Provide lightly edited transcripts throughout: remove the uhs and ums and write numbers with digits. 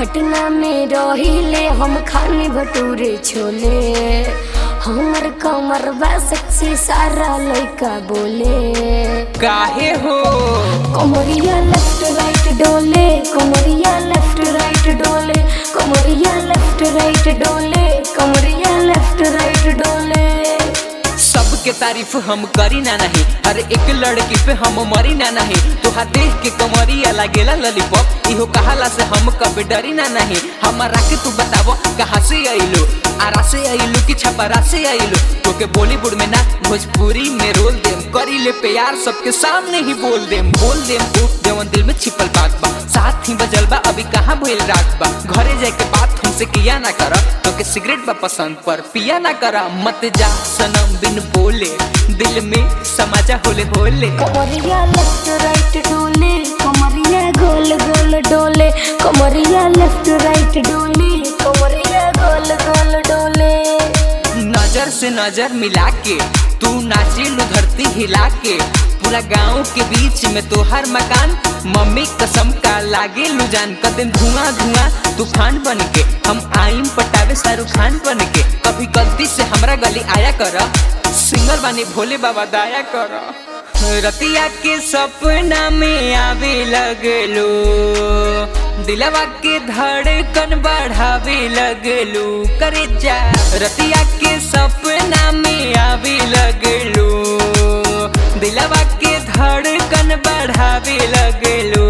पटना में रहिले हम खानी भटूरे छोले। हमर कमर सेक्सी सारा लइका बोले। काहे हो कमरिया लेफ्ट राइट डोले, कमरिया लेफ्ट राइट डोले, कमरिया लेफ्ट राइट डोले, कमरिया लेफ्ट राइट डोले। सबके तारीफ हम करी ना नहीं, हर एक लड़की पे हम मरी ना नहीं। तोहार देख के कमरिया लागेला लॉलीपॉप, इहो कहाला से हम कभी डरी ना नहीं। हमारा के तू बतावो कहाँ से आइलो, आरा से आइलो कि छपरा से आइलो। तो के बॉलीवुड में ना भोजपुरी में रोल देम, करी ले प्यार सबके सामने ही बोल देम तू जवन दिल में छिपल बात बा। साथ ही बजल बा अभी कहाँ भइल रात बा। घरे जाके बात हमसे किया ना करा, तो के सिगरेट बा पसंद पर पिया ना करा। मत जा सनम बिन बोले, दिल में समाजा होले होले। कमरिया लेफ्ट राइट डोले, कमरिया गोल गोल डोले, कमरिया लेफ्ट राइट डोले, कमरिया गोल गोल डोले। नजर से नजर मिला के तू नाचिलू धरती हिला के। पूरा गांव के बीच में तो हर मकान मम्मी कसम का लागे लू जान। कदम धुआं धुआं तूफान बन के हम आइम पटावे शाहरुख खान बन के। कभी गलती से हमरा गली आया कर, सिंगर बानी भोले बाबा दया कर। रतिया के सपना में आवे लगलो, दिलवा के धड़कन बढ़ावे लगलो करे जा। रतिया के सपना में आवे लगलो, दिलवा के धड़कन बढ़ावे लगलो।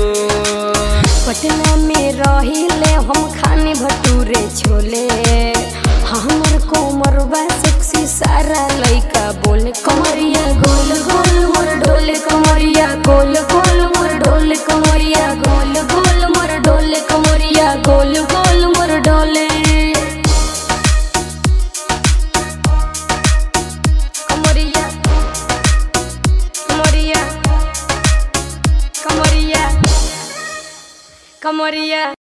पटना में रहिले हम खानी भटूरे छोले। हमर कोमर सेक्सी सारा लइका बोले। कमरिया गोल गोल मोर डोले, कमरिया गोल गोल मोर डोले, कमरिया गोल गोल मोर डोले, कमरिया गोल गोल मोर डोले। कमरिया कमरिया कमरिया कमरिया।